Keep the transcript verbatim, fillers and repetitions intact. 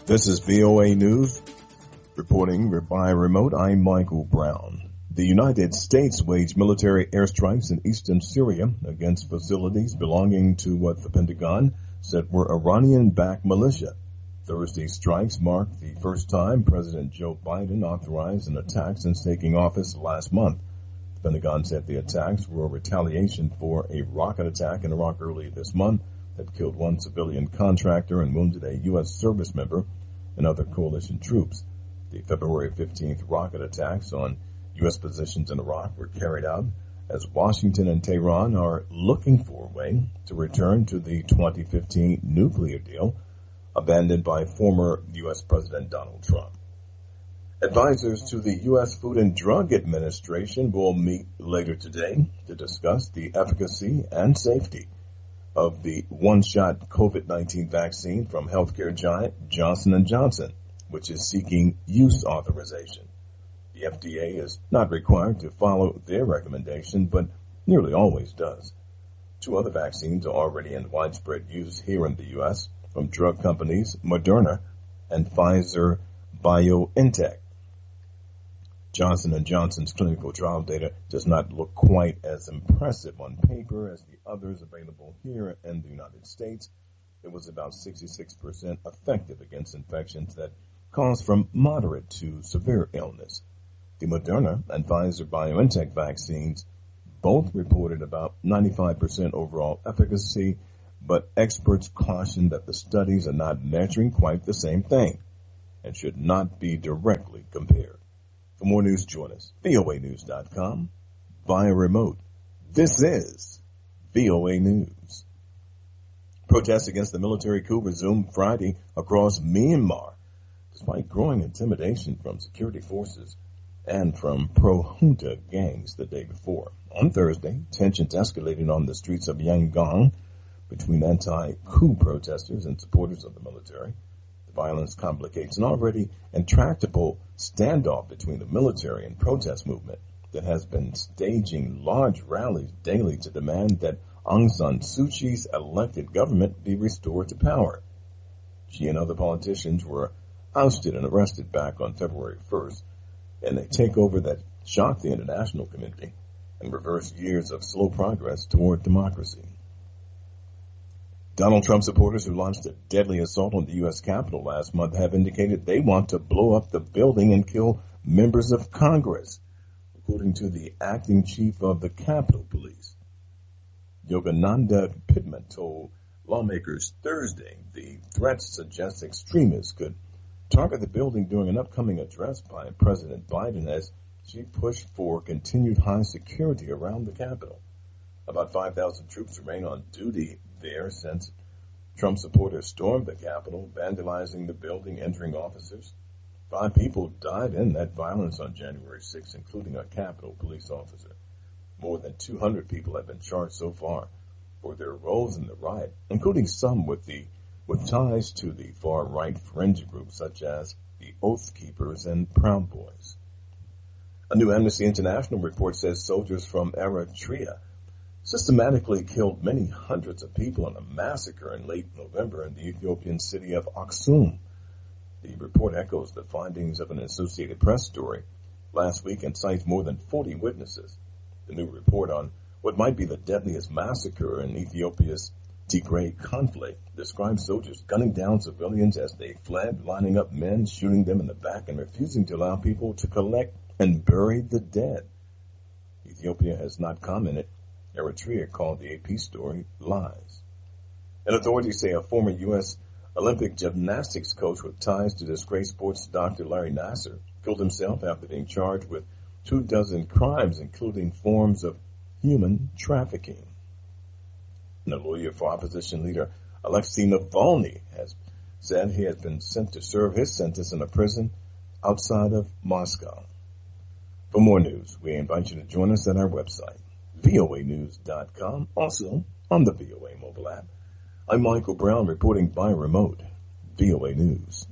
This is V O A News, reporting by remote. I'm Michael Brown. The United States waged military airstrikes in eastern Syria against facilities belonging to what the Pentagon said were Iranian-backed militia. Thursday's strikes marked the first time President Joe Biden authorized an attack since taking office last month. The Pentagon said the attacks were a retaliation for a rocket attack in Iraq early this month that killed one civilian contractor and wounded a U S service member and other coalition troops. The February fifteenth rocket attacks on U S positions in Iraq were carried out as Washington and Tehran are looking for a way to return to the twenty fifteen nuclear deal abandoned by former U S President Donald Trump. Advisors to the U S Food and Drug Administration will meet later today to discuss the efficacy and safety of the one-shot COVID nineteen vaccine from healthcare giant Johnson and Johnson, which is seeking use authorization. The F D A is not required to follow their recommendation, but nearly always does. Two other vaccines are already in widespread use here in the U S from drug companies Moderna and Pfizer BioNTech. Johnson and Johnson's clinical trial data does not look quite as impressive on paper as the others available here in the United States. It was about sixty-six percent effective against infections that cause from moderate to severe illness. The Moderna and Pfizer BioNTech vaccines both reported about ninety-five percent overall efficacy, but experts caution that the studies are not measuring quite the same thing and should not be directly compared. For more news, join us, V O A news dot com, via remote. This is V O A News. Protests against the military coup resumed Friday across Myanmar, despite growing intimidation from security forces and from pro-junta gangs the day before. On Thursday, tensions escalated on the streets of Yangon between anti-coup protesters and supporters of the military. The violence complicates an already intractable standoff between the military and protest movement that has been staging large rallies daily to demand that Aung San Suu Kyi's elected government be restored to power. She and other politicians were ousted and arrested back on February first in a takeover that shocked the international community and reversed years of slow progress toward democracy. Donald Trump supporters who launched a deadly assault on the U S Capitol last month have indicated they want to blow up the building and kill members of Congress, according to the acting chief of the Capitol Police. Yogananda Pittman told lawmakers Thursday the threats suggest extremists could target the building during an upcoming address by President Biden as she pushed for continued high security around the Capitol. About five thousand troops remain on duty there since Trump supporters stormed the Capitol, vandalizing the building, injuring officers. Five people died in that violence on January sixth, including a Capitol police officer. More than two hundred people have been charged so far for their roles in the riot, including some with the with ties to the far-right fringe groups such as the Oath Keepers and Proud Boys. A new Amnesty International report says soldiers from Eritrea systematically killed many hundreds of people in a massacre in late November in the Ethiopian city of Aksum. The report echoes the findings of an Associated Press story last week and cites more than forty witnesses. The new report on what might be the deadliest massacre in Ethiopia's Tigray conflict describes soldiers gunning down civilians as they fled, lining up men, shooting them in the back, and refusing to allow people to collect and bury the dead. Ethiopia has not commented. Eritrea called the A P story lies. And authorities say a former U S Olympic gymnastics coach with ties to disgraced sports doctor Larry Nassar killed himself after being charged with two dozen crimes, including forms of human trafficking. And a lawyer for opposition leader Alexei Navalny has said he has been sent to serve his sentence in a prison outside of Moscow. For more news, we invite you to join us at our website, V O A news dot com, also on the V O A mobile app. I'm Michael Brown reporting by remote, V O A News.